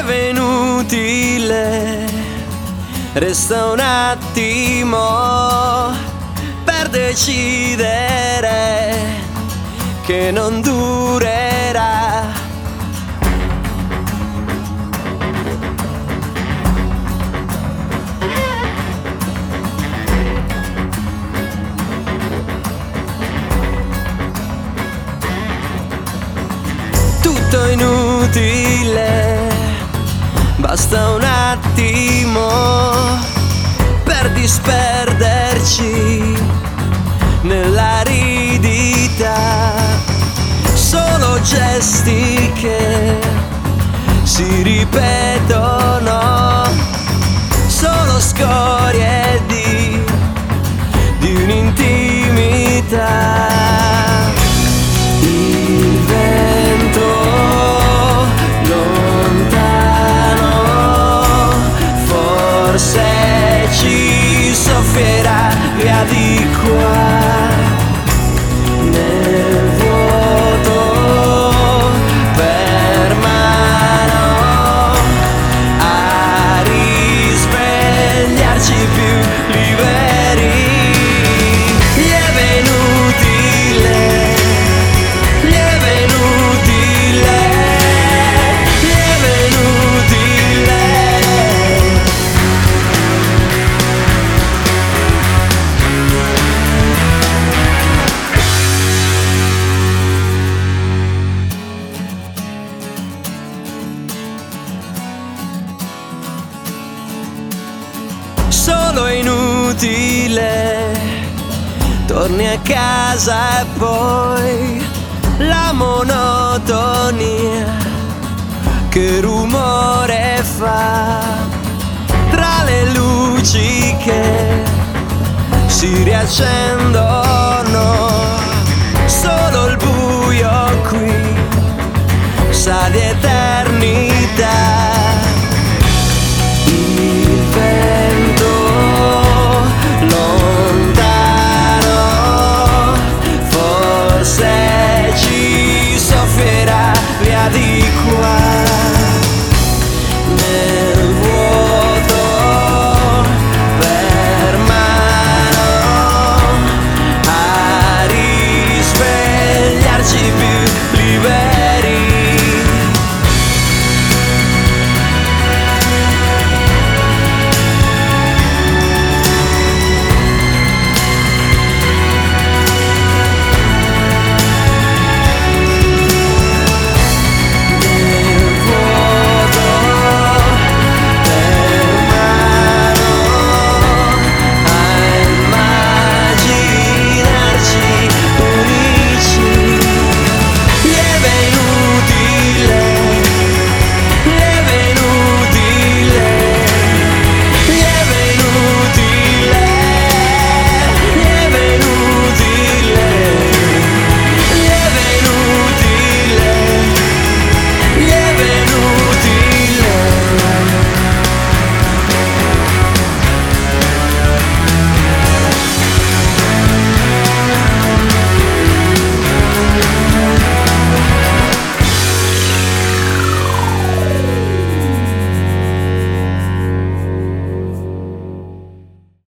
lieve inutile, resta un attimo per decidere che non durerà. Tutto inutile, basta un attimo per disperderci nell'aridità. Solo gesti che si ripetono, solo scorie di un'intimità. Il vento lontano forse ci soffierà via di qua. Nel vuoto per mano a risvegliarci più liberi. Lieve inutile, lieve inutile, lieve inutile. Solo inutile, torni a casa e poi la monotonia che rumore fa tra le luci che si riaccendono.